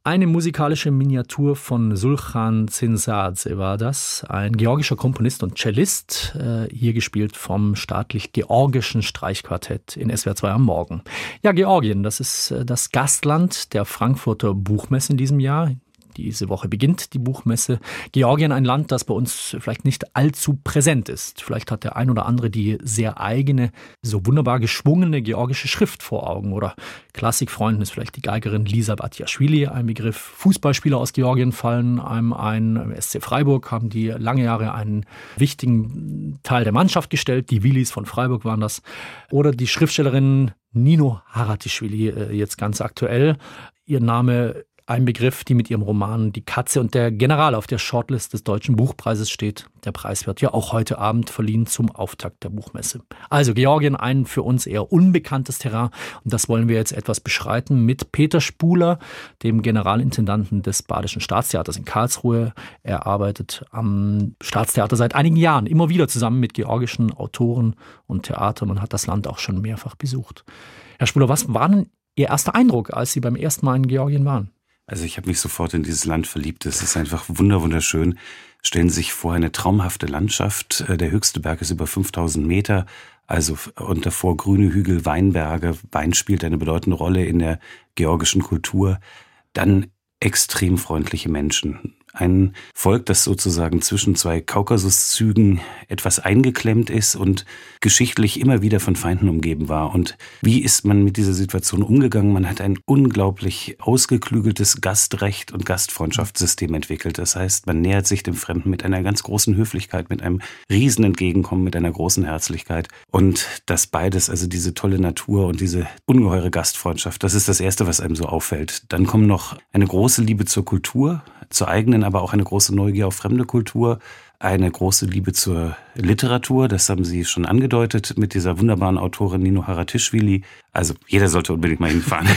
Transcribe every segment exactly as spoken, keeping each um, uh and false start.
Eine musikalische Miniatur von Sulkhan Zinsadze war das, ein georgischer Komponist und Cellist, äh, hier gespielt vom staatlich-georgischen Streichquartett in S W R zwei am Morgen. Ja, Georgien, das ist äh, das Gastland der Frankfurter Buchmesse in diesem Jahr. Diese Woche beginnt die Buchmesse. Georgien, ein Land, das bei uns vielleicht nicht allzu präsent ist. Vielleicht hat der ein oder andere die sehr eigene, so wunderbar geschwungene georgische Schrift vor Augen. Oder Klassikfreunden ist vielleicht die Geigerin Lisa Batiashvili ein Begriff. Fußballspieler aus Georgien fallen einem ein. Im S C Freiburg haben die lange Jahre einen wichtigen Teil der Mannschaft gestellt. Die Willis von Freiburg waren das. Oder die Schriftstellerin Nino Haratischvili, jetzt ganz aktuell. Ihr Name ein Begriff, die mit ihrem Roman Die Katze und der General auf der Shortlist des Deutschen Buchpreises steht. Der Preis wird ja auch heute Abend verliehen zum Auftakt der Buchmesse. Also Georgien, ein für uns eher unbekanntes Terrain. Und das wollen wir jetzt etwas beschreiten mit Peter Spuler, dem Generalintendanten des Badischen Staatstheaters in Karlsruhe. Er arbeitet am Staatstheater seit einigen Jahren immer wieder zusammen mit georgischen Autoren und Theatern und hat das Land auch schon mehrfach besucht. Herr Spuler, was war denn Ihr erster Eindruck, als Sie beim ersten Mal in Georgien waren? Also ich habe mich sofort in dieses Land verliebt. Es ist einfach wunderschön. Stellen Sie sich vor, eine traumhafte Landschaft. Der höchste Berg ist über fünftausend Meter. Also und davor grüne Hügel, Weinberge. Wein spielt eine bedeutende Rolle in der georgischen Kultur. Dann extrem freundliche Menschen. Ein Volk, das sozusagen zwischen zwei Kaukasuszügen etwas eingeklemmt ist und geschichtlich immer wieder von Feinden umgeben war. Und wie ist man mit dieser Situation umgegangen? Man hat ein unglaublich ausgeklügeltes Gastrecht und Gastfreundschaftssystem entwickelt. Das heißt, man nähert sich dem Fremden mit einer ganz großen Höflichkeit, mit einem riesen Entgegenkommen, mit einer großen Herzlichkeit. Und das beides, also diese tolle Natur und diese ungeheure Gastfreundschaft, das ist das Erste, was einem so auffällt. Dann kommt noch eine große Liebe zur Kultur, zur eigenen, aber auch eine große Neugier auf fremde Kultur, eine große Liebe zur Literatur, das haben Sie schon angedeutet, mit dieser wunderbaren Autorin Nino Haratischvili. Also jeder sollte unbedingt mal hinfahren.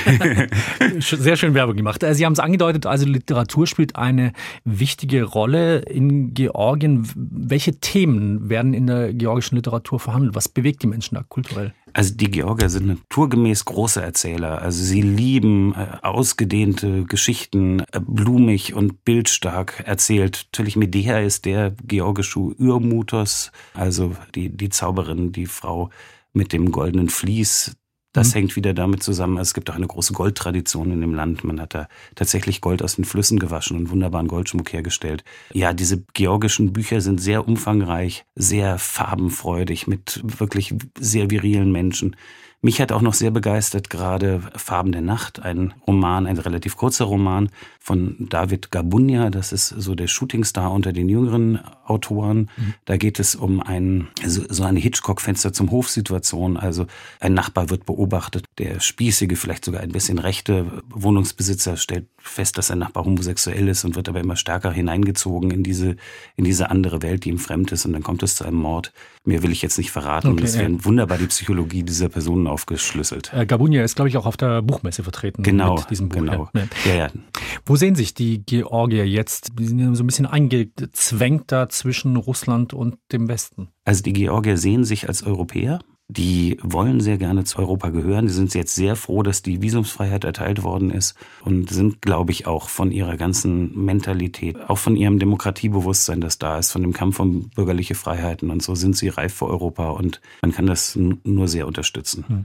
Sehr schön Werbung gemacht. Sie haben es angedeutet, also Literatur spielt eine wichtige Rolle in Georgien. Welche Themen werden in der georgischen Literatur verhandelt? Was bewegt die Menschen da kulturell? Also die Georgier sind naturgemäß große Erzähler. Also sie lieben äh, ausgedehnte Geschichten, äh, blumig und bildstark erzählt. Natürlich Medea ist der georgische Urmutos, also die, die Zauberin, die Frau mit dem goldenen Vlies. Das mhm. hängt wieder damit zusammen, es gibt auch eine große Goldtradition in dem Land. Man hat da tatsächlich Gold aus den Flüssen gewaschen und wunderbaren Goldschmuck hergestellt. Ja, diese georgischen Bücher sind sehr umfangreich, sehr farbenfreudig, mit wirklich sehr virilen Menschen. Mich hat auch noch sehr begeistert gerade Farben der Nacht, ein Roman, ein relativ kurzer Roman von David Gabunia. Das ist so der Shootingstar unter den jüngeren Autoren. Mhm. Da geht es um ein, so, so eine Hitchcock-Fenster zum Hof-Situation. Also ein Nachbar wird beobachtet, der spießige, vielleicht sogar ein bisschen rechte Wohnungsbesitzer stellt fest, dass sein Nachbar homosexuell ist und wird aber immer stärker hineingezogen in diese, in diese andere Welt, die ihm fremd ist. Und dann kommt es zu einem Mord. Mehr will ich jetzt nicht verraten. Okay, das wäre ja. wunderbar die Psychologie dieser Personen aufgeschlüsselt. Äh, Gabunia ist, glaube ich, auch auf der Buchmesse vertreten. Genau, mit diesem Buch. genau. Ja. Ja, ja. Wo sehen sich die Georgier jetzt? Die sind ja so ein bisschen eingezwängt da zwischen Russland und dem Westen. Also die Georgier sehen sich als Europäer. Die wollen sehr gerne zu Europa gehören. Die sind jetzt sehr froh, dass die Visumsfreiheit erteilt worden ist und sind, glaube ich, auch von ihrer ganzen Mentalität, auch von ihrem Demokratiebewusstsein, das da ist, von dem Kampf um bürgerliche Freiheiten und so sind sie reif für Europa und man kann das nur sehr unterstützen. Hm.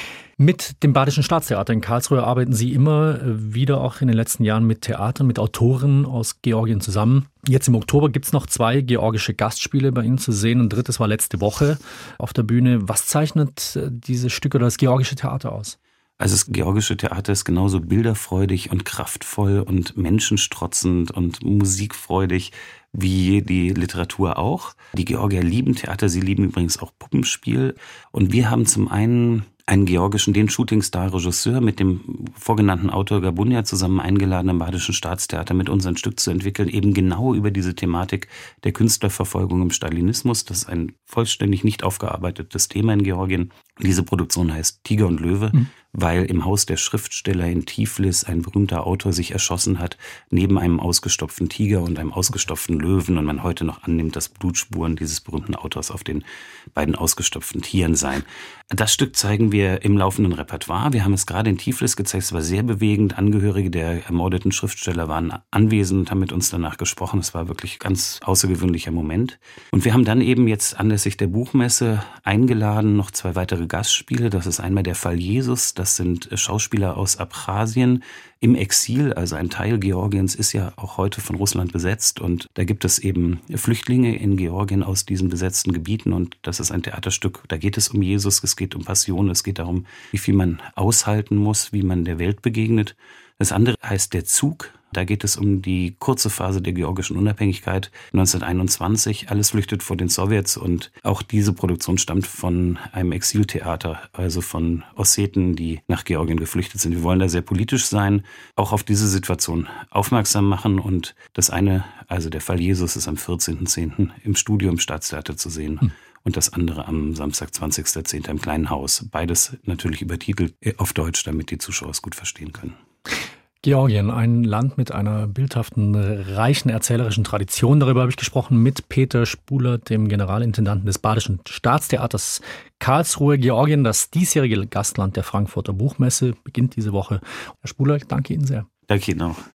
Mit dem Badischen Staatstheater in Karlsruhe arbeiten Sie immer wieder auch in den letzten Jahren mit Theatern, mit Autoren aus Georgien zusammen. Jetzt im Oktober gibt es noch zwei georgische Gastspiele bei Ihnen zu sehen. Ein drittes war letzte Woche auf der Bühne. Was zeichnet diese Stücke oder das georgische Theater aus? Also das georgische Theater ist genauso bilderfreudig und kraftvoll und menschenstrotzend und musikfreudig wie die Literatur auch. Die Georgier lieben Theater, sie lieben übrigens auch Puppenspiel. Und wir haben zum einen einen georgischen, den Shootingstar-Regisseur mit dem vorgenannten Autor Gabunia zusammen eingeladen, am Badischen Staatstheater mit uns ein Stück zu entwickeln, eben genau über diese Thematik der Künstlerverfolgung im Stalinismus. Das ist ein vollständig nicht aufgearbeitetes Thema in Georgien. Diese Produktion heißt Tiger und Löwe, mhm. weil im Haus der Schriftsteller in Tiflis ein berühmter Autor sich erschossen hat, neben einem ausgestopften Tiger und einem ausgestopften Löwen und man heute noch annimmt, dass Blutspuren dieses berühmten Autors auf den beiden ausgestopften Tieren seien. Das Stück zeigen wir wir im laufenden Repertoire. Wir haben es gerade in Tiflis gezeigt, es war sehr bewegend. Angehörige der ermordeten Schriftsteller waren anwesend und haben mit uns danach gesprochen. Es war wirklich ein ganz außergewöhnlicher Moment. Und wir haben dann eben jetzt anlässlich der Buchmesse eingeladen noch zwei weitere Gastspiele. Das ist einmal der Fall Jesus, das sind Schauspieler aus Abchasien im Exil, also ein Teil Georgiens ist ja auch heute von Russland besetzt und da gibt es eben Flüchtlinge in Georgien aus diesen besetzten Gebieten und das ist ein Theaterstück, da geht es um Jesus, es geht um Passion, es geht darum, wie viel man aushalten muss, wie man der Welt begegnet. Das andere heißt Der Zug. Da geht es um die kurze Phase der georgischen Unabhängigkeit neunzehnhunderteinundzwanzig. Alles flüchtet vor den Sowjets und auch diese Produktion stammt von einem Exiltheater, also von Osseten, die nach Georgien geflüchtet sind. Wir wollen da sehr politisch sein, auch auf diese Situation aufmerksam machen und das eine, also der Fall Jesus, ist am vierzehnten zehnten im Studio im Staatstheater zu sehen. Hm. Und das andere am Samstag, zwanzigsten zehnten im Kleinen Haus. Beides natürlich übertitelt auf Deutsch, damit die Zuschauer es gut verstehen können. Georgien, ein Land mit einer bildhaften, reichen erzählerischen Tradition. Darüber habe ich gesprochen mit Peter Spuler, dem Generalintendanten des Badischen Staatstheaters Karlsruhe. Georgien, das diesjährige Gastland der Frankfurter Buchmesse, beginnt diese Woche. Herr Spuler, ich danke Ihnen sehr. Danke Ihnen auch.